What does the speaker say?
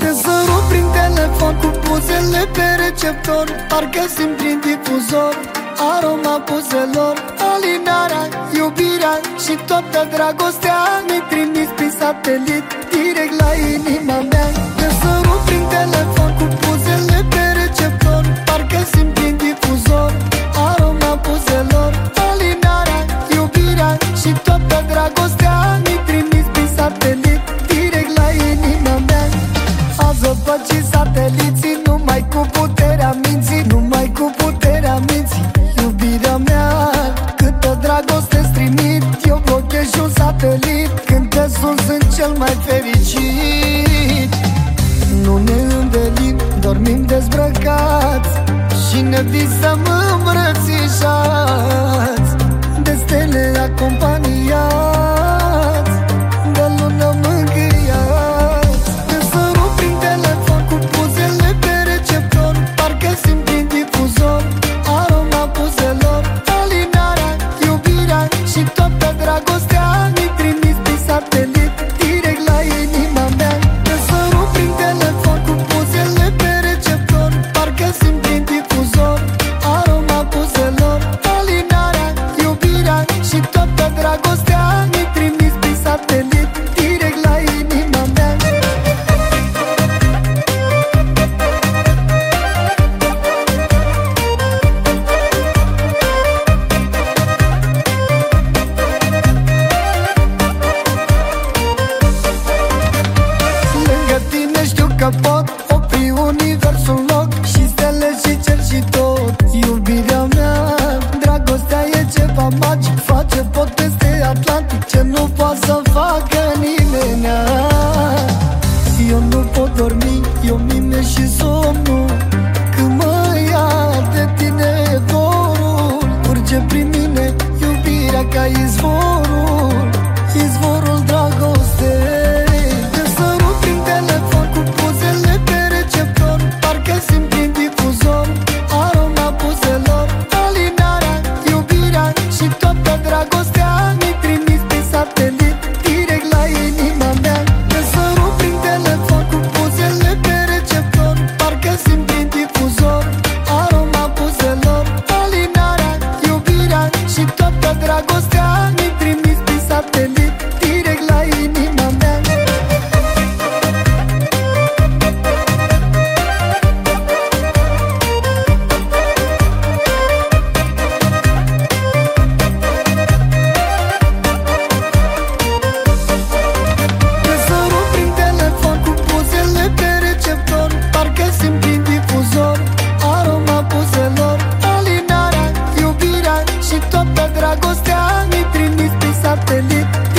Te sărut prin telefon cu buzele pe receptor, parcă simt prin difuzor aroma buzelor, alinarea, iubirea și toată dragostea. Mi-ai trimis prin satelit, direct la inima mea. Te sărut prin telefon cu buzele pe receptor, parcă simt prin difuzor aroma buzelor, alinarea, iubirea și toată dragostea. Mi-ai trimis prin satelit, direct la inima mea. Azi zăpăcit sateliții, numai cu puterea minții, numai cu puterea minții. Iubirea mea, câtă dragoste trimit, eu blochez și un satelit. Când te sun sunt cel mai fericit. Nu ne învelim, dormim dezbrăcați și ne visăm îmbrățișați, de stele acompaniați, de lună mângâiați. Te sărut prin telefon cu buzele pe receptor, parcă simt prin difuzor aroma buzelor, alinarea, iubirea și toată dragostea. Mi-ai trimis prin satelit, direct la inima mea. Te sărut prin telefon cu buzele pe receptor, parcă simt prin difuzor aroma buzelor, alinarea, iubirea și toată dragostea. Mi-ai trimis prin satelit, direct la inima mea. Lângă tine știu că pot opri universul în loc, și stele și cer și tot. Iubirea mea, dragostea e ceva magic, face pot peste Atlantic ce nu poate să facă nimenea. Eu nu pot dormi, eu mine și somnul, când mă ia de tine dorul. Curge prin mine iubirea ca izvorul, izvorul dragostei. Te sărut prin telefon cu buzele pe receptor, parcă simt prin difuzor aroma buzelor, alinarea, iubirea și toată dragostea. Mi-ai trimis prin satelit, direct la inima mea. Te sărut prin telefon cu buzele pe receptor, parcă simt prin difuzor aroma buzelor, alinarea, iubirea și toată dragostea. Mi-ai trimis prin satelit, direct la inima mea. Te sărut prin telefon cu buzele pe receptor, parcă simt prin difuzor aroma buzelor, alinarea, iubirea și toată dragostea. Mi-ai trimis prin satelit,